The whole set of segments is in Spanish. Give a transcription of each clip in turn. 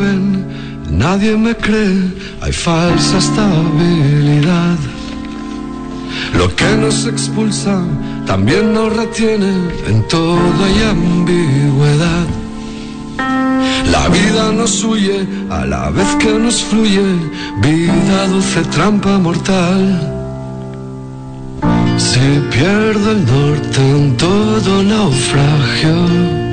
ven, nadie me cree, hay falsa estabilidad. Lo que nos expulsa también nos retiene, en todo hay ambigüedad. La vida nos huye a la vez que nos fluye, vida dulce, trampa mortal. Si pierdo el norte en todo naufragio,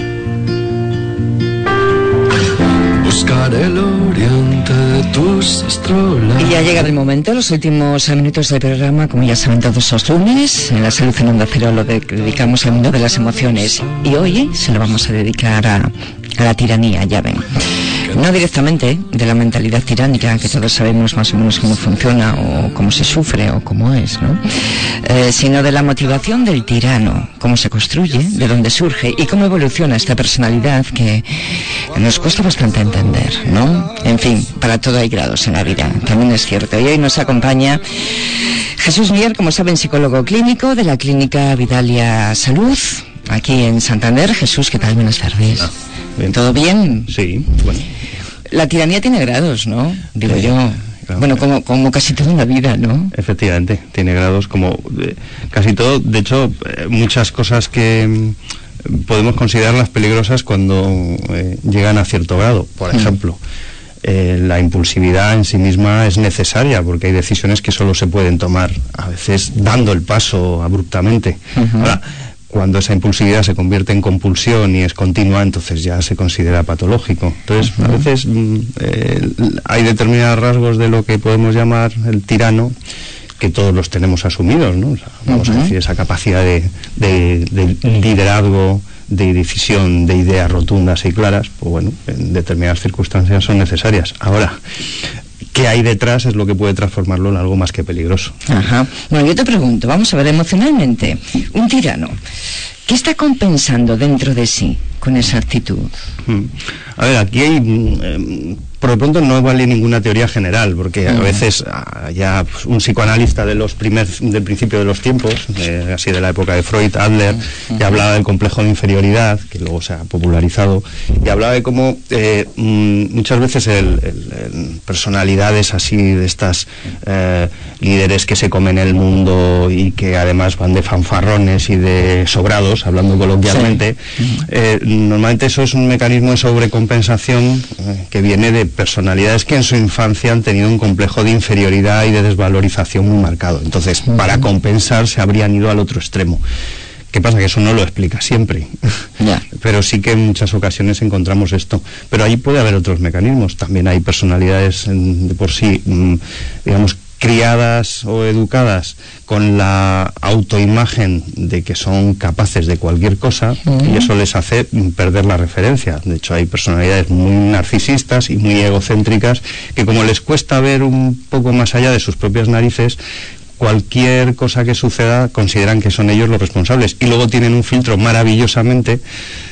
buscaré el oriente de tus astrolabios. Y ya ha llegado el momento, los últimos minutos del programa, como ya saben todos los lunes, en La Salud en Onda Cero lo dedicamos al mundo de las emociones. Y hoy se lo vamos a dedicar a la tiranía, ya ven. No directamente de la mentalidad tiránica, que todos sabemos más o menos cómo funciona o cómo se sufre o cómo es, ¿no? Sino de la motivación del tirano, cómo se construye, de dónde surge y cómo evoluciona esta personalidad que nos cuesta bastante entender, ¿no? En fin, para todo hay grados en la vida, también es cierto. Y hoy nos acompaña Jesús Mier, como saben, psicólogo clínico de la Clínica Vidalia Salud, aquí en Santander. Jesús, ¿qué tal? Buenas tardes. Bien. ¿Todo bien? Sí, bueno. La tiranía tiene grados, ¿no? Digo yo. Claro. Bueno, como casi todo en la vida, ¿no? Efectivamente, tiene grados como casi todo. De hecho, muchas cosas que podemos considerarlas peligrosas cuando llegan a cierto grado. Por ejemplo, la impulsividad en sí misma es necesaria, porque hay decisiones que solo se pueden tomar a veces dando el paso abruptamente. Ahora, cuando esa impulsividad se convierte en compulsión y es continua, entonces ya se considera patológico. Entonces, a veces hay determinados rasgos de lo que podemos llamar el tirano que todos los tenemos asumidos, ¿no? O sea, vamos a decir, esa capacidad de liderazgo, de decisión, de ideas rotundas y claras, pues bueno, en determinadas circunstancias son necesarias. Ahora, ¿qué hay detrás? Es lo que puede transformarlo en algo más que peligroso. Ajá. Bueno, yo te pregunto, vamos a ver, emocionalmente, un tirano, ¿qué está compensando dentro de sí con esa actitud? A ver, aquí hay... por lo pronto no vale ninguna teoría general, porque a veces ya un psicoanalista del principio de los tiempos, así de la época de Freud, Adler, ya hablaba del complejo de inferioridad, que luego se ha popularizado, y hablaba de cómo muchas veces personalidades así de estas líderes que se comen el mundo y que además van de fanfarrones y de sobrados, hablando coloquialmente, normalmente eso es un mecanismo de sobrecompensación que viene de personalidades que en su infancia han tenido un complejo de inferioridad y de desvalorización muy marcado. Entonces, para compensar se habrían ido al otro extremo. ¿Qué pasa? Que eso no lo explica siempre. Pero sí que en muchas ocasiones encontramos esto. Pero ahí puede haber otros mecanismos. También hay personalidades de por sí, digamos, criadas o educadas con la autoimagen de que son capaces de cualquier cosa, y eso les hace perder la referencia. De hecho, hay personalidades muy narcisistas y muy egocéntricas que, como les cuesta ver un poco más allá de sus propias narices, cualquier cosa que suceda consideran que son ellos los responsables, y luego tienen un filtro maravillosamente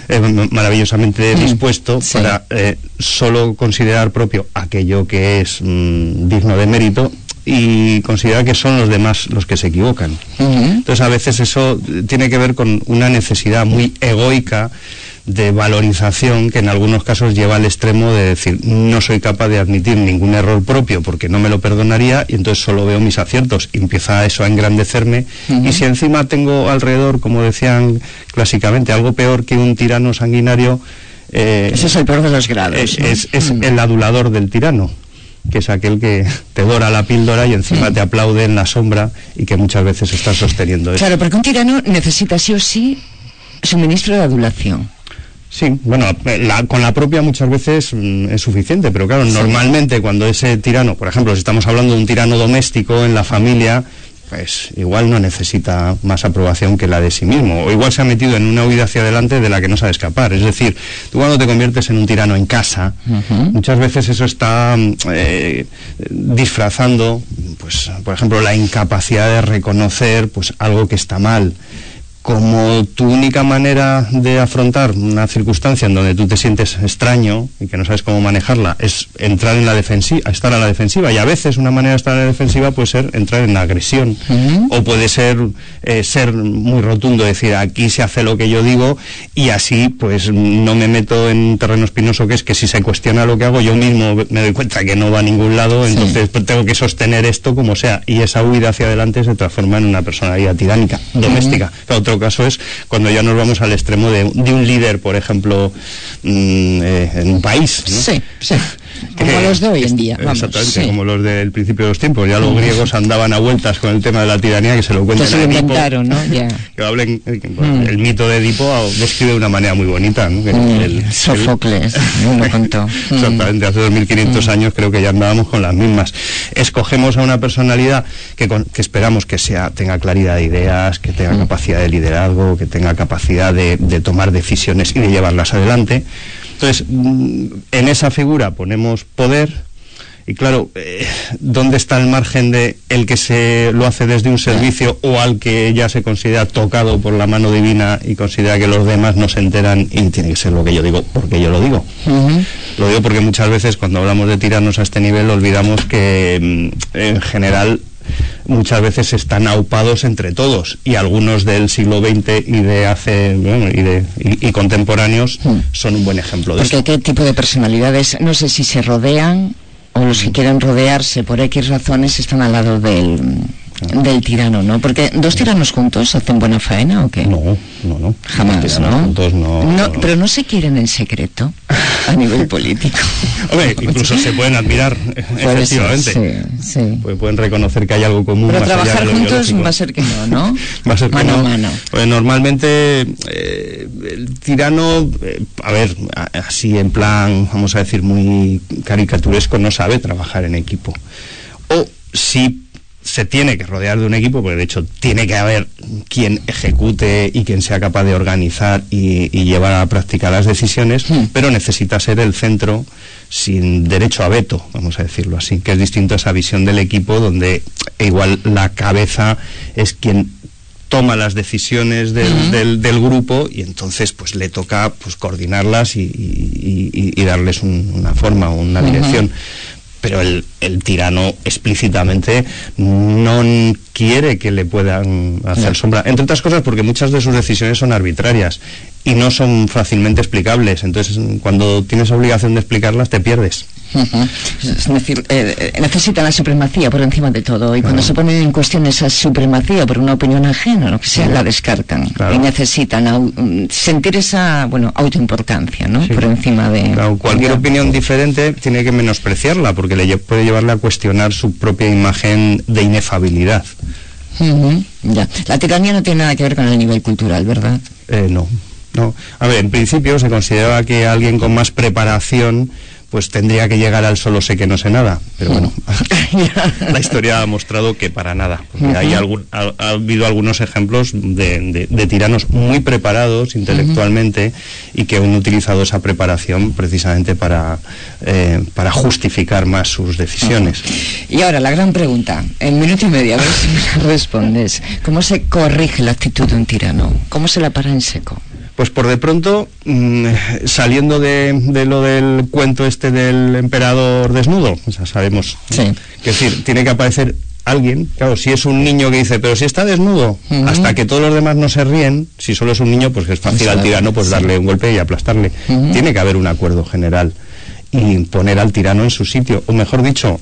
dispuesto para solo considerar propio aquello que es digno de mérito, y considera que son los demás los que se equivocan. Entonces, a veces eso tiene que ver con una necesidad muy egoica de valorización, que en algunos casos lleva al extremo de decir, no soy capaz de admitir ningún error propio porque no me lo perdonaría, y entonces solo veo mis aciertos. Y empieza eso a engrandecerme, y si encima tengo alrededor, como decían clásicamente, algo peor que un tirano sanguinario, ese es el peor de los grados. Es el adulador del tirano, que es aquel que te dora la píldora y encima te aplaude en la sombra, y que muchas veces está sosteniendo eso. Claro, porque un tirano necesita sí o sí suministro de adulación. Sí, bueno, con la propia muchas veces es suficiente, pero claro, normalmente cuando ese tirano, por ejemplo, si estamos hablando de un tirano doméstico en la familia, pues igual no necesita más aprobación que la de sí mismo, o igual se ha metido en una huida hacia adelante de la que no sabe escapar. Es decir, tú cuando te conviertes en un tirano en casa, muchas veces eso está disfrazando, pues, por ejemplo, la incapacidad de reconocer pues algo que está mal, como tu única manera de afrontar una circunstancia en donde tú te sientes extraño y que no sabes cómo manejarla es entrar en la defensiva, estar a la defensiva, y a veces una manera de estar a la defensiva puede ser entrar en la agresión, o puede ser ser muy rotundo, decir aquí se hace lo que yo digo, y así pues no me meto en un terreno espinoso, que es que si se cuestiona lo que hago yo mismo me doy cuenta que no va a ningún lado, entonces pues, tengo que sostener esto como sea, y esa huida hacia adelante se transforma en una personalidad tiránica, doméstica. Otro caso es cuando ya nos vamos al extremo de un líder, por ejemplo, en un país, ¿no? Sí. Como los de hoy en día, vamos. Exactamente, como los del principio de los tiempos. Ya los griegos andaban a vueltas con el tema de la tiranía, que se lo cuentan a Edipo. Inventaron, ¿no? Yeah. Que hablen, el mito de Edipo describe de una manera muy bonita, ¿no? Sófocles lo contó. Exactamente, hace 2500 años creo que ya andábamos con las mismas. Escogemos a una personalidad que esperamos que tenga claridad de ideas, que tenga capacidad de liderazgo, que tenga capacidad de tomar decisiones y de llevarlas adelante. Entonces, en esa figura ponemos poder, y claro, ¿dónde está el margen de el que se lo hace desde un servicio o al que ya se considera tocado por la mano divina y considera que los demás no se enteran y tiene que ser lo que yo digo porque yo lo digo? Lo digo porque muchas veces cuando hablamos de tiranos a este nivel olvidamos que en general muchas veces están aupados entre todos, y algunos del siglo XX y de hace y contemporáneos son un buen ejemplo de eso. Porque qué tipo de personalidades, no sé si se rodean o los que quieren rodearse por X razones están al lado del tirano, ¿no? Porque dos tiranos juntos hacen buena faena, ¿o qué? No. Jamás, ¿no? Juntos no. Pero no se quieren en secreto a nivel político. Hombre, incluso se pueden admirar, efectivamente. Sí. Pueden reconocer que hay algo común. Pero más trabajar allá de lo juntos biológico. va a ser que no. Va a ser mano que no. a mano. Pues normalmente el tirano, así en plan, vamos a decir, muy caricaturesco, no sabe trabajar en equipo. O si se tiene que rodear de un equipo, porque de hecho tiene que haber quien ejecute y quien sea capaz de organizar y llevar a la práctica las decisiones, pero necesita ser el centro sin derecho a veto, vamos a decirlo así, que es distinto a esa visión del equipo donde igual la cabeza es quien toma las decisiones del grupo, y entonces pues le toca pues coordinarlas y darles una forma, una dirección. Pero el tirano explícitamente no quiere que le puedan hacer sombra, entre otras cosas porque muchas de sus decisiones son arbitrarias y no son fácilmente explicables, entonces cuando tienes obligación de explicarlas te pierdes. Es decir, necesitan la supremacía por encima de todo, y cuando se ponen en cuestión esa supremacía por una opinión ajena, lo que sea, la descartan, y necesitan sentir esa autoimportancia, ¿no? Por encima de... Cualquier opinión diferente tiene que menospreciarla porque puede llevarle a cuestionar su propia imagen de inefabilidad. Ya. La tiranía no tiene nada que ver con el nivel cultural, ¿verdad? No. A ver, en principio se consideraba que alguien con más preparación pues tendría que llegar al solo sé que no sé nada, pero bueno, la historia ha mostrado que para nada, porque ha habido algunos ejemplos de tiranos muy preparados intelectualmente y que han utilizado esa preparación precisamente para justificar más sus decisiones. Y ahora la gran pregunta, en minuto y medio, a ver si me la respondes: ¿cómo se corrige la actitud de un tirano? ¿Cómo se la para en seco? Pues por de pronto, saliendo de lo del cuento este del emperador desnudo, o sea, sabemos, que es decir, tiene que aparecer alguien, claro, si es un niño que dice, pero si está desnudo, hasta que todos los demás no se ríen, si solo es un niño, pues es fácil al tirano pues darle un golpe y aplastarle. Tiene que haber un acuerdo general y poner al tirano en su sitio, o mejor dicho,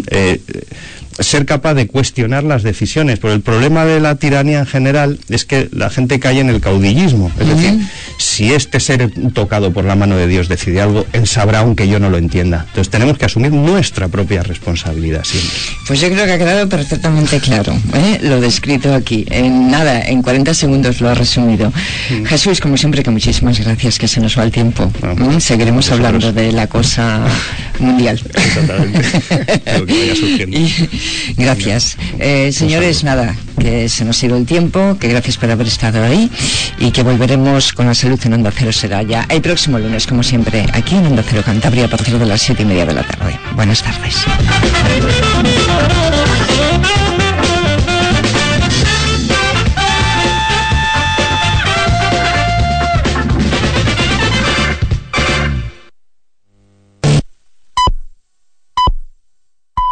ser capaz de cuestionar las decisiones, porque el problema de la tiranía en general es que la gente cae en el caudillismo, es decir, si este ser tocado por la mano de Dios decide algo, él sabrá aunque yo no lo entienda. Entonces tenemos que asumir nuestra propia responsabilidad siempre. Pues yo creo que ha quedado perfectamente claro, lo descrito aquí, en 40 segundos lo ha resumido. Jesús, como siempre, que muchísimas gracias, que se nos va el tiempo. Seguiremos hablando de la cosa mundial. Exactamente. Lo que vaya surgiendo. Gracias. Señores, nada, que se nos ha ido el tiempo, que gracias por haber estado ahí, y que volveremos con la salud en Onda Cero. Será ya el próximo lunes, como siempre, aquí en Onda Cero Cantabria, a partir de las 7:30 de la tarde. Buenas tardes.